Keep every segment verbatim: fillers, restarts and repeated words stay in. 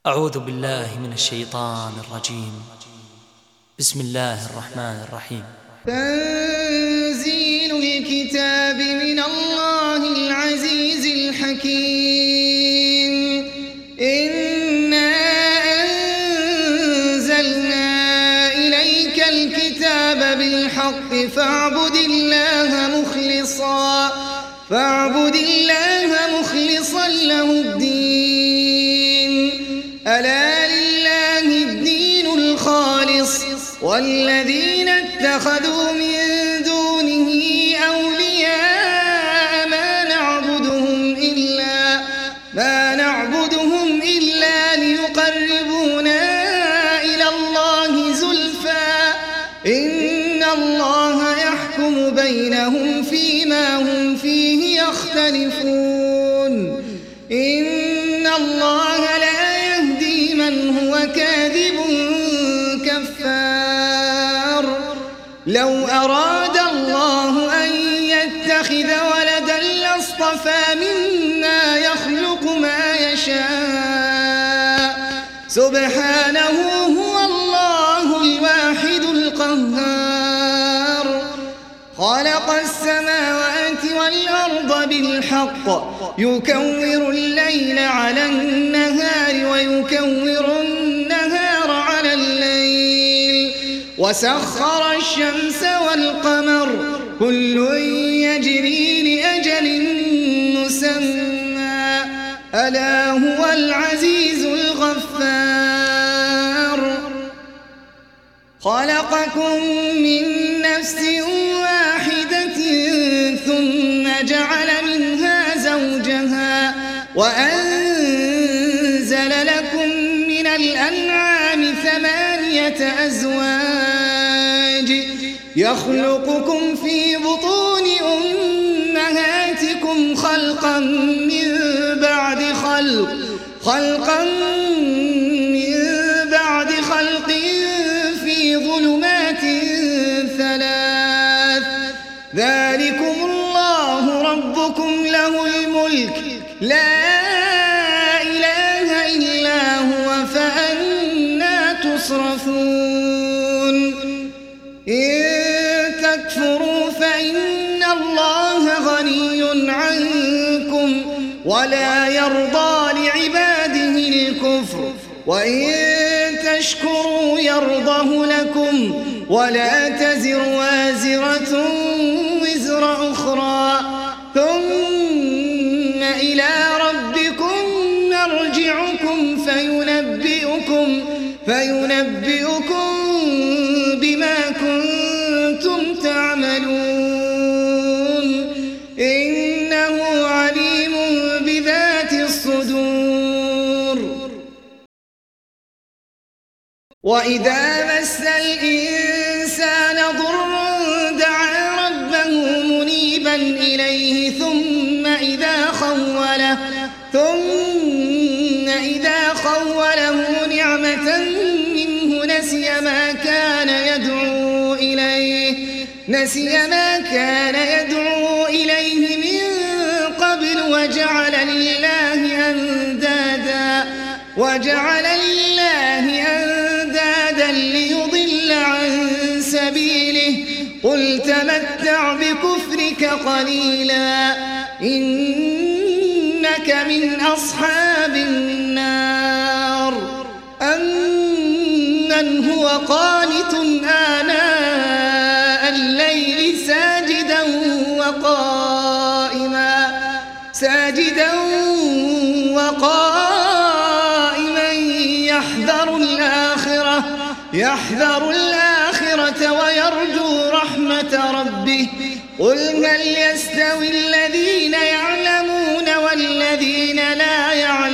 أعوذ بالله من الشيطان الرجيم. بسم الله الرحمن الرحيم. تنزيل الكتاب من الله العزيز الحكيم. إنا أنزلنا إليك الكتاب بالحق فاعبد الله مخلصا فاعبد الله مخلصا له الدين. ألا لله الدين الخالص والذين اتخذوا من دونه أولياء ما نعبدهم إلا ما نعبدهم إلا ليقربونا إلى الله زلفى إن الله يحكم بينهم فيما هم فيه يختلفون. إن الله لا يهدي من هو كاذب كفار. لو أراد الله أن يتخذ ولدا لاصطفى مما يخلق ما يشاء سبحانه هو الله الواحد القهار. خلق السماوات والأرض بالحق يكور الليل على النهار ويكور النهار على الليل وسخر الشمس والقمر كل يجري لأجل مسمى ألا هو العزيز الغفار. خلقكم من نفس واحدة ثم جعل منها زوجها وأنزل لكم من الأنعام ثمانية أزواج يخلقكم في بطون أمهاتكم خلقا من بعد خلق خلقا من بعد خلق في ظلمات ثلاث ذلكم الله ربكم له الملك لا إله إلا هو فأنى تصرفون. إن تكفروا فإن الله غني عنكم ولا يرضى لعباده الكفر وإن تشكروا يرضه لكم ولا تزر وازرة وزر أخرى ثم إلى ربكم نرجعكم فينبئكم فينبئكم بما كنتم تعملون إنه عليم بذات الصدور. وإذا مس الإنسان ضر دعا ربه منيبا إليه ثم إذا خوله ثم إذا خوله نعمة منه نسي ما كان يدعو إليه نسي ما كان يدعو إليه من قبل وجعل لله أندادا وجعل لله أندادا ليضل عن سبيله قل تمتع بكفرك قليلا إنك من أصحاب النار. أمن هو قانت آناء الليل ساجدا وقائما ساجدا وقائما يحذر الآخرة يحذر الآخرة ويرجو رحمة ربه قل هل يستوي الذين يعلمون والذين لا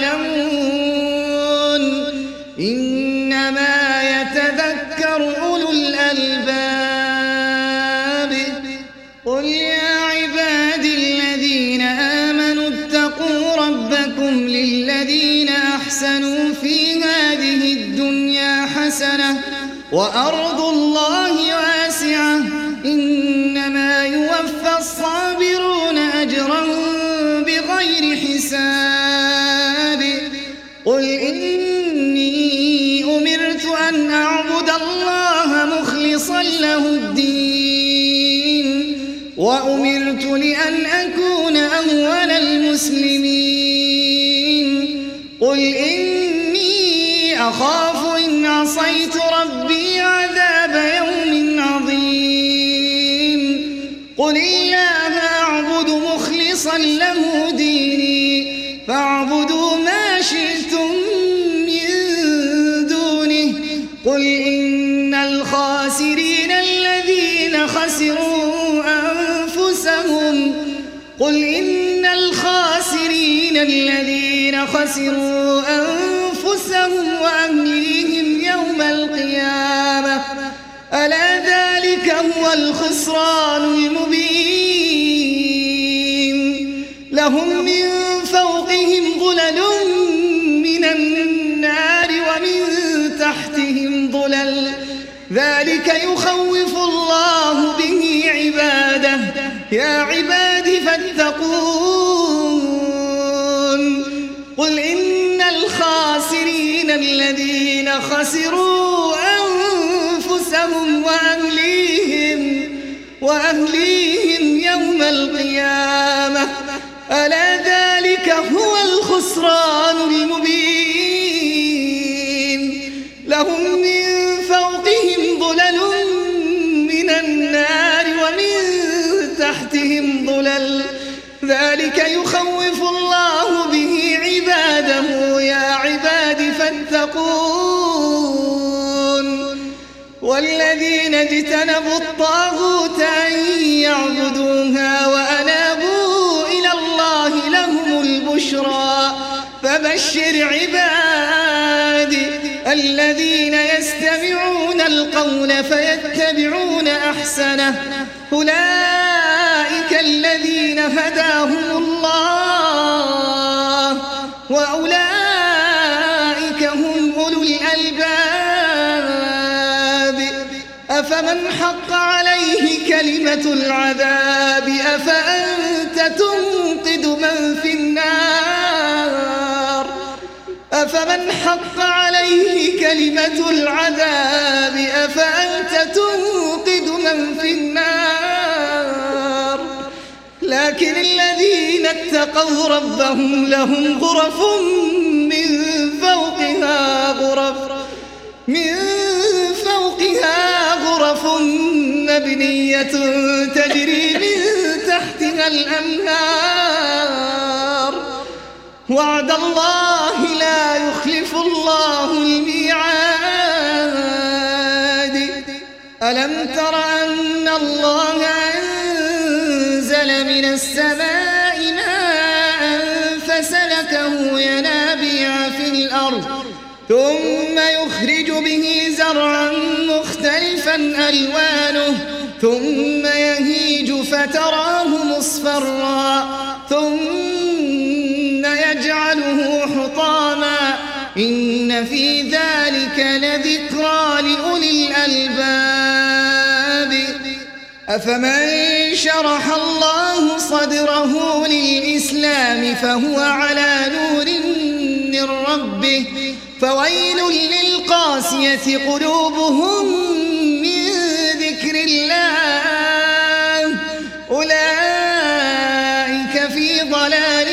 يعلمون إنما يتذكر أولو الألباب. قل يا عبادي الذين آمنوا اتقوا ربكم للذين أحسنوا في هذه الدنيا حسنة وأرض الله واسعة إنما يوفى الصابرون أجرهم بغير حساب. قل إن أن أعبد الله مخلصا له الدين وأمرت لأن أكون أول المسلمين قل إني أخاف إن عصيت ربي عذاب يوم عظيم قل الله أعبد مخلصا له ديني فاعبدوا ما شئتم من دونه قل إن الخاسرين الذين خسروا أنفسهم قل إن الخاسرين الذين خسروا أنفسهم وأهليهم يوم القيامة ألا ذلك هو الخسران المبين لهم من فوقهم ظلل من النار ومن تحتهم ظلل ذلك يخوف الله به عباده يا عباد فاتقون قل إن الخاسرين الذين خسروا أنفسهم وأهليهم وأهليهم يوم القيامة ألا ذلك هو الخسران المبين لهم من فوقهم ظلل من النار ومن تحتهم ظلل ذلك يخوف الله به عباده يا عباد فاتقون والذين اجتنبوا الطاغوت أن يعبدوها وأنابوا إلى الله لهم البشرى فبشر عبادي الذين يستمعون القول فيتبعون أحسنه أولئك الذين هداهم الله وأولئك هم أولو الألباب أفمن حق عليه كلمة العذاب أفأنت تنقذ من في النار أفمن حق عليه كلمة العذاب أفأنت تنقذ من في النار لكن الذين اتقوا ربهم لهم غرف من فوقها غرف من فوقها غرف مبنية تجري من تحتها الأنهار وعد الله لا يخلف الله الميعاد ألم تر أن الله أنزل من السماء ماء فسلكه ينابيع في الأرض ثم يخرج به زرعا مختلفا ألوانه ثم يهيج فتراه مصفرا ثم يجعله حطاما إن في ذلك لذكرى لأولي الألباب أفمن شرح الله صدره للإسلام فهو على نور من ربه فويل للقاسية قلوبهم من ذكر الله أولئك في ضلال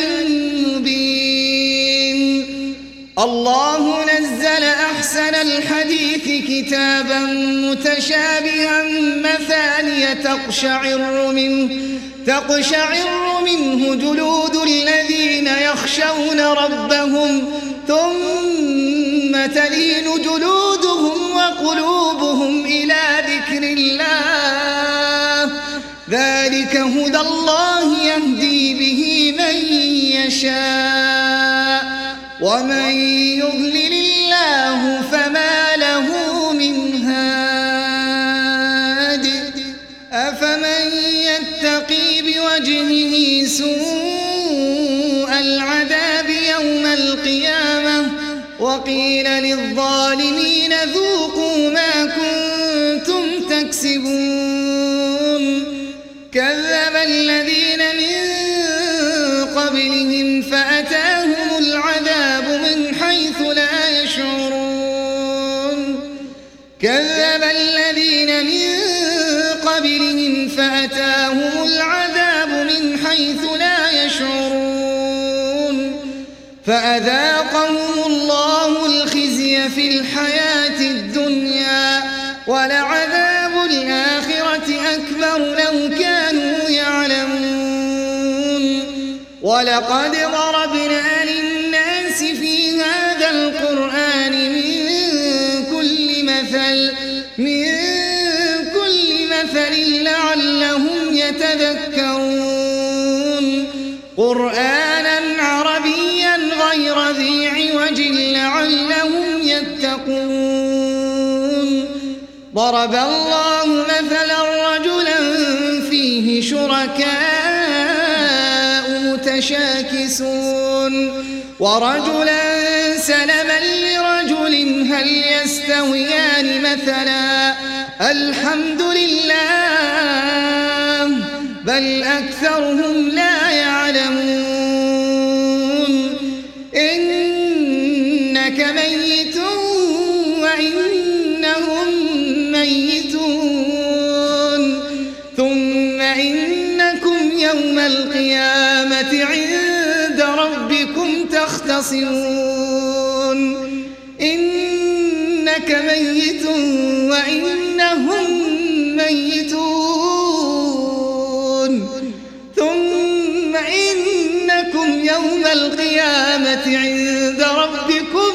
مبين الله نزل أحسن الحديث كتابا متشابها مثانية تقشعر منه تقشعر منه جلود الذين يخشون ربهم ثم تلين جلودهم وقلوبهم إلى ذكر الله ذلك هدى الله يهدي به من يشاء ومن يضلل الله فما له من هاد أفمن يتقي بوجهه سوء العذاب يوم القيامة وقيل للظالمين ذوقوا ما كنتم تكسبون كذب الذين من قبلهم فأتاهم العذاب من حيث لا يشعرون كذب الذين من قبلهم فأتاهم العذاب من حيث لا يشعرون فأذاقهم الله الخزي في الحياة الدنيا ولعذاب الآخرة أكبر لو كانوا يعلمون ولقد ضربنا للناس في هذا القرآن من كل مثل من كل مثل لعلهم يتذكرون قرآنا عربيا غير ذي عوج لعلهم يتقون ضرب الله مثلا رجلا فيه شركاء متشاكسون ورجلا سلما لرجل هل يستويان مثلا الحمد لله بل أكثرهم لا يعلمون إنك ميت وإنهم ميتون ثم إنكم يوم القيامة عند ربكم تختصمون إنك ميت وإنهم ميتون ثم إنكم يوم القيامة عند ربكم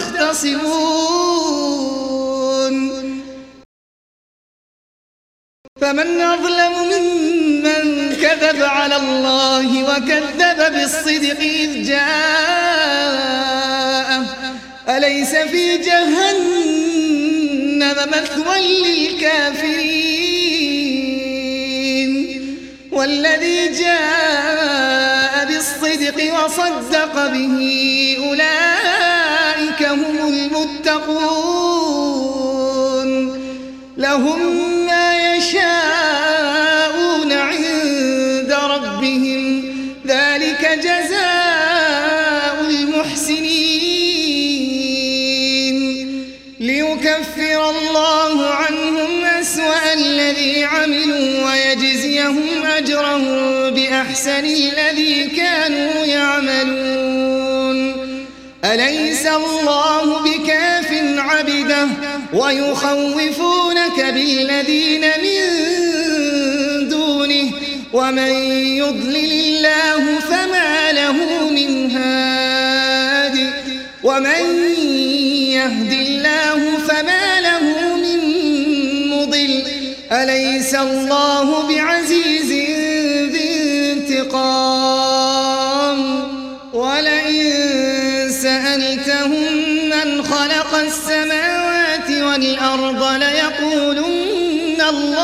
تختصمون فمن أظلم ممن كذب على الله وكذب بالصدق إذ جاءه أليس في جهنم مثوى للكافرين والذي جاء بالصدق وصدق به أولئك هم المتقون لهم ما يشاءون عند ربهم ذلك جزاء المحسنين ليكفر الله عنهم أسوأ الذي عملوا ويجزيهم أجرهم بأحسن الذي كانوا يعملون أليس الله بكاف عبده ويخوفونك بالذين من دونه ومن يضلل الله فما له من هاد ومن يهد الله فما له من مضل أليس الله بعزيز ذي انتقام ولئن سألتهم من خلق السماوات والأرض ليقولن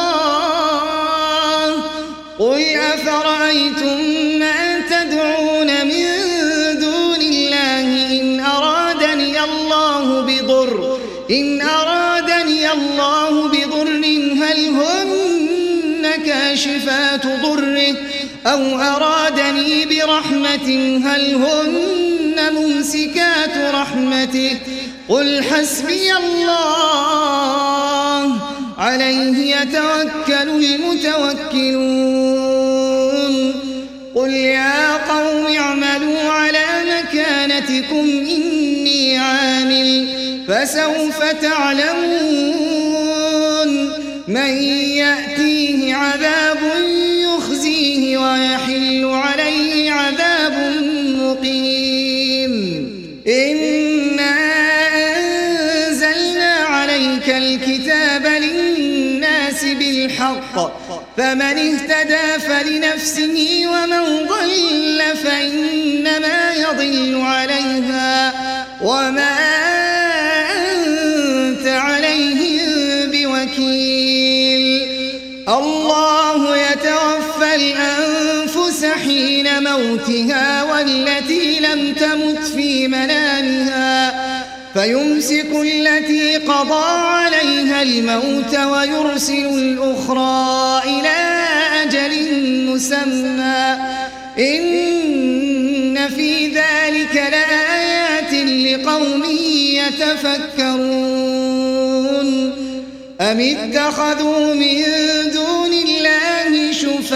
الله قل أفرأيتم ما تدعون من دون الله إن أرادني الله بضر إن أرادني الله بضر هل هن كاشفات ضره أو أرادني برحمة هل هن ممسكات رحمته قل حسبي الله عليه يتوكل المتوكلون قل يا قوم اعملوا على مكانتكم إني عامل فسوف تعلمون من يأتيه عذاب يخزيه ويحل عليه عذاب مقيم إنا أنزلنا عليك الكتاب للناس بالحق فمن اهتدى فلنفسه ومن ضل فإنما يضل عليها وما أنت عليهم بوكيل الله يتوفى الأنفس حين موتها والتي لم تمت في منامها فيمسك التي قضى عليها الموت ويرسل الأخرى إلى أجل مسمى إن في ذلك لآيات لقوم يتفكرون أم اتخذوا من دون الله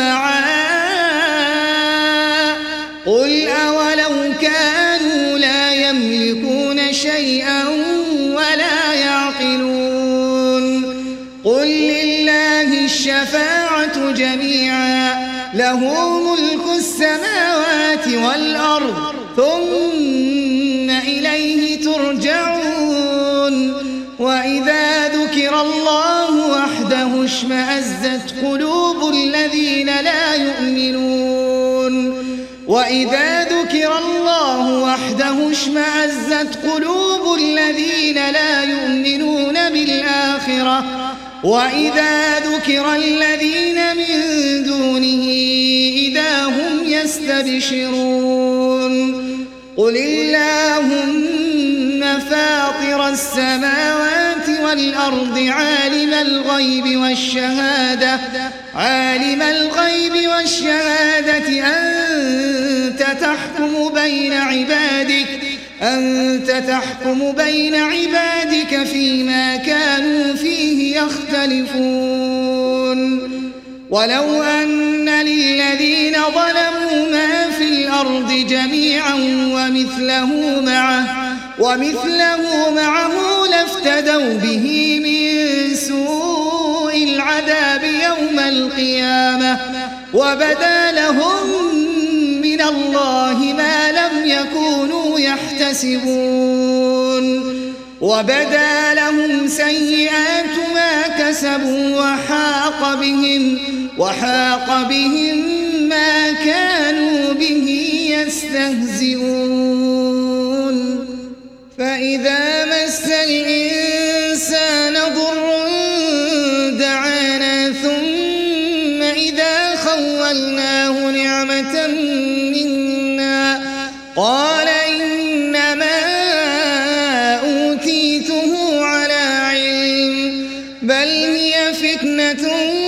شفعاء قل أولو كانوا لا يملكون شيئا ولا يعقلون قل لله الشفاعة جميعا له ملك السماوات والأرض ثم إليه ترجعون وإذا ذكر الله وحده اشمأزت قلوب الذين لا يؤمنون وإذا ذكر الله وحده اشمأزت قلوب الذين لا يؤمنون بالآخرة وإذا ذكر الذين من دونه إذا هم يستبشرون قل اللهم فاطر السماوات والأرض عالم الغيب والشهادة عالم الغيب والشهادة أنت تحكم بين عبادك أنت تحكم بين عبادك فيما كانوا فيه يختلفون ولو أن للذين ظلموا ما في الأرض جميعا ومثله معه ومثله معه لافتدوا به من سوء العذاب يوم القيامة وبدا لهم من الله ما لم يكونوا يحتسبون وبدا لهم سيئات ما كسبوا وحاق بهم وحاق بهم ما كانوا به يستهزئون فإذا مس الإنسان ضر دعانا ثم إذا خولناه نعمة منا قال إنما أوتيته على علم بل هي فتنة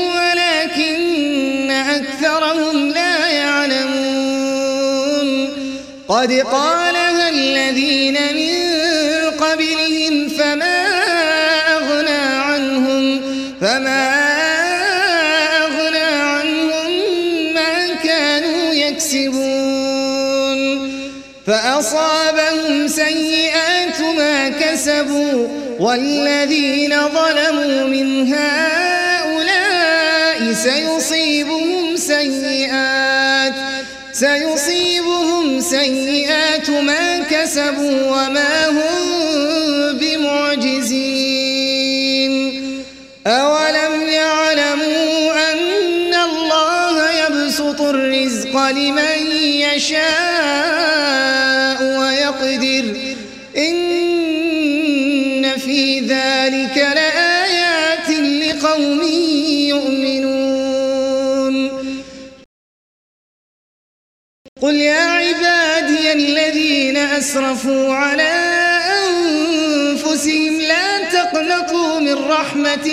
ولكن أكثرهم لا يعلمون قد قالها الذين من قبلهم فما أغنى عنهم فما أغنى عنهم ما كانوا يكسبون فأصابهم سيئات ما كسبوا والذين ظلموا من هؤلاء سيصيبهم سيئات سيصيبهم سيئات ما كسبوا وما هم بمعجزين أولم يعلموا أن الله يبسط الرزق لمن يشاء ويقدر إن في ذلك لآيات لقوم يؤمنون قل يا عبادي الذين أسرفوا على أنفسهم لا تقنطوا من رحمة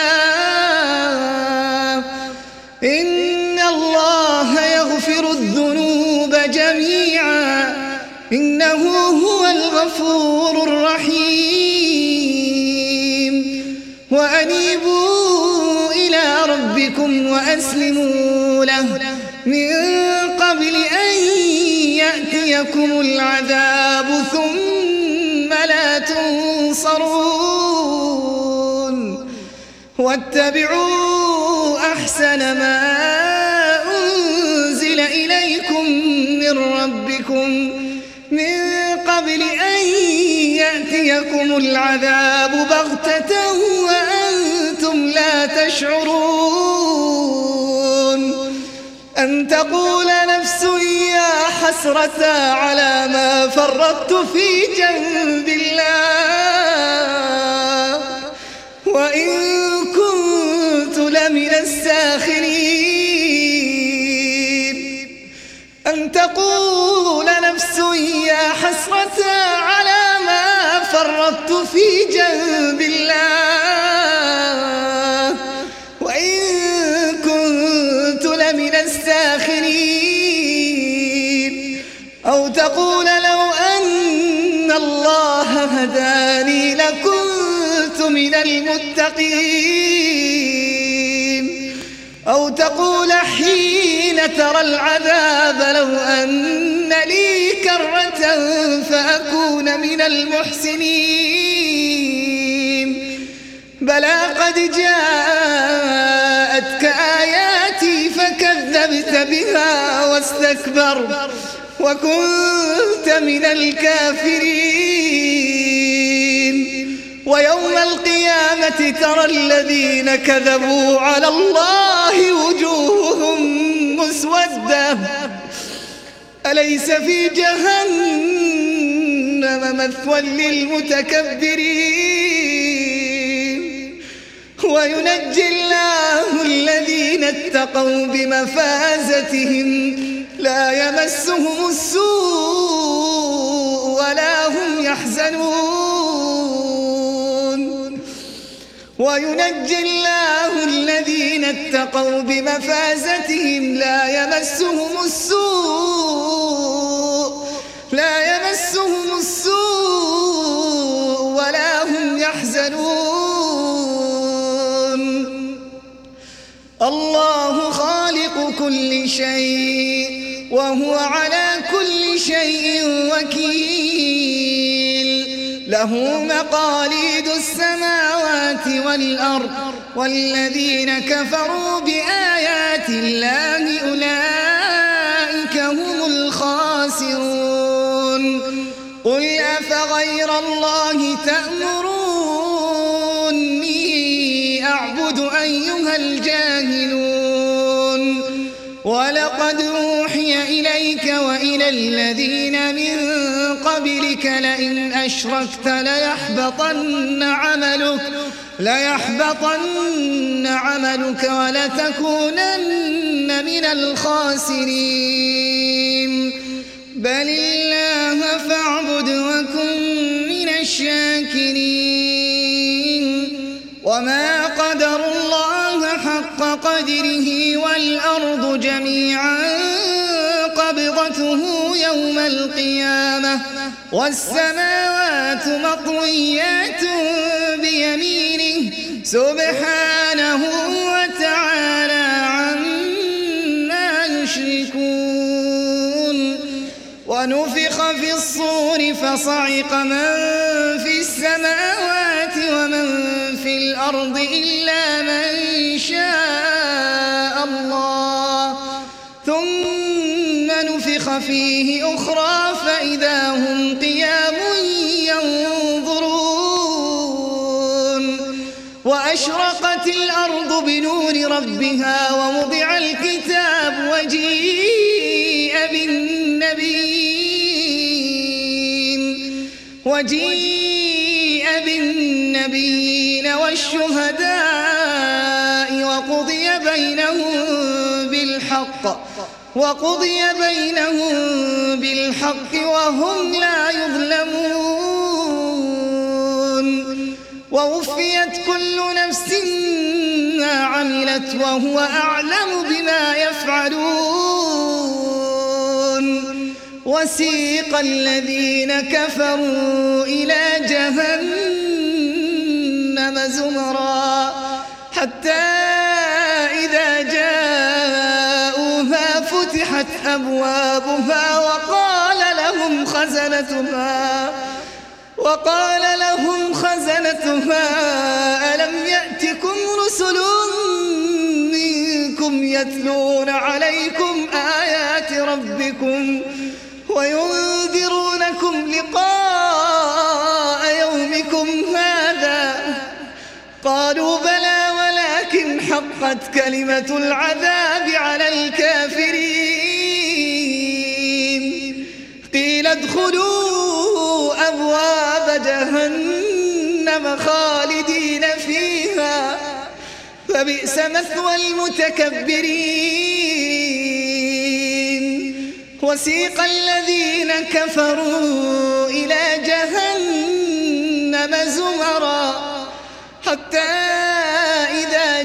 الله إن الله يغفر الذنوب جميعا إنه هو الغفور الرحيم وأنيبوا إلى ربكم وأسلموا له من قبل أن يأتيكم العذاب ثم لا تنصرون واتبعوا أحسن ما أنزل إليكم من ربكم من قبل أن يأتيكم العذاب بغتة وأنتم لا تشعرون أن تقول نفس يا حسرة على ما فرطت في جنب الله وإن كنت لمن الساخرين أن تقول نفس يا حسرة على ما فرطت في جنب الله وإن كنت لمن الساخرين أو تقول لو أن الله هداني لكنت من المتقين أو تقول حين ترى العذاب لو أن لي كرة فأكون من المحسنين بلى قد جاءتك آياتي فكذبت بها واستكبرت وكنت من الكافرين ويوم القيامة ترى الذين كذبوا على الله وجوههم مسودة أليس في جهنم مثوى للمتكبرين وينجي الله الذين اتقوا بمفازتهم لا يمسهم السوء ولا هم يحزنون وينجي الله الذين اتقوا بمفازتهم لا يمسهم السوء لا يمسهم السوء ولا هم يحزنون الله خالق كل شيء وهو على كل شيء وكيل له مقاليد السماوات والأرض والذين كفروا بآيات الله أولئك هم الخاسرون قل أفغير الله تأمروني أعبد أيها الجاهلون ولقد أوحي إليك وإلى الذين من قبلك لئن أشركت ليحبطن عملك ليحبطن عملك ولتكونن من الخاسرين بل الله فاعبد وكن من الشاكرين وما قدروا الله حق قدره والأرض جميعا قبضته يوم القيامة والسماوات مطويات بيمينه سبحانه وتعالى عما يشركون ونفخ في الصور فصعق من في السماوات ومن في الأرض إلا من شاء الله ثم نفخ فيه أخرى فإذا هم قيام ينظرون وأشرقت الأرض بنور ربها ووضع الكتاب وجيء بالنبيين وجيء بالنبيين والشهداء وقضي بينهم بالحق وقضي بينهم بالحق وهم لا يظلمون ووفيت كل نفس ما عملت وهو أعلم بما يفعلون وسيق الذين كفروا إلى جهنم زمرا حتى إذا جاءوها فتحت أبوابها وقال لهم خزنتها وقال لهم خزنتها ألم يأتكم رسل منكم يتلون عليكم آيات ربكم وينذرونكم لقاء يومكم هذا قالوا بلى ولكن حقت كلمة العذاب على الكافرين قيل ادخلوا أبواب جهنم خالدين فيها فبئس مثوى المتكبرين وسيق الذين كفروا إلى جهنم زمرا حتى إذا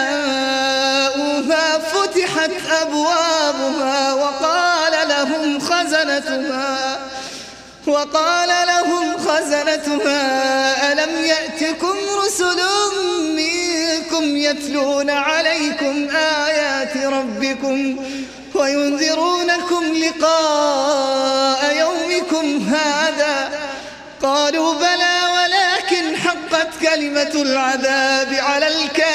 جاءوها فتحت أبوابها وقال لهم خزنتها وقال لهم خزنتها خزنتها ألم يأتكم رسل منكم يتلون عليكم آيات ربكم وينذرونكم لقاء يومكم هذا؟ قالوا بلى ولكن حقت كلمة العذاب على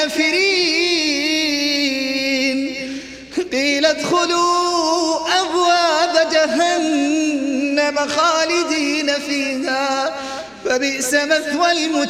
الكافرين. قيل ادخلوا أبواب جهنم خالدين فيها فبئس مثوى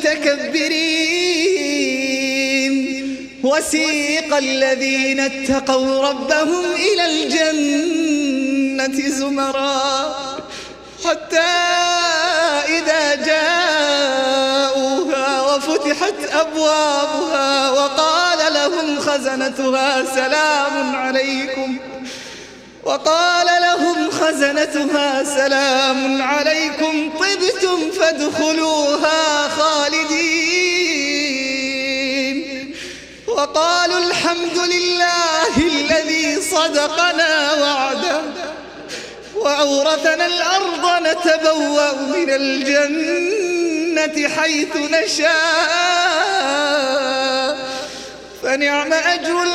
المتكبرين. وسيق الذين اتقوا ربهم إلى الجنة زمرا حتى إذا جاءوها وفتحت أبوابها وقال لهم خزنتها سلام عليكم وقال لهم خزنتها سلام عليكم طبتم فادخلوها خالدين. وقالوا الحمد لله الذي صدقنا وعده وأورثنا الأرض نتبوأ من الجنة حيث نشاء فنعم أجر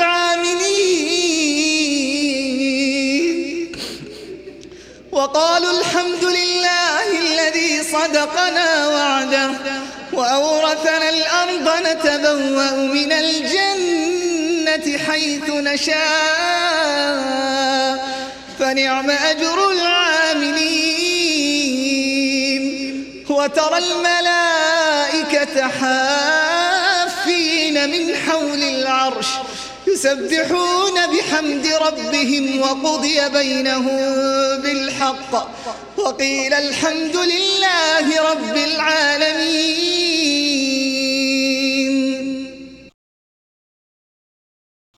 العاملين. وقالوا الحمد لله الذي صدقنا وعده وأورثنا الأرض نتبوأ من الجنة حيث نشاء فنعم أجر العاملين. وترى الملائكة حافين من حول العرش يسبحون بحمد ربهم وقضي بينهم بالحق وقيل الحمد لله رب العالمين.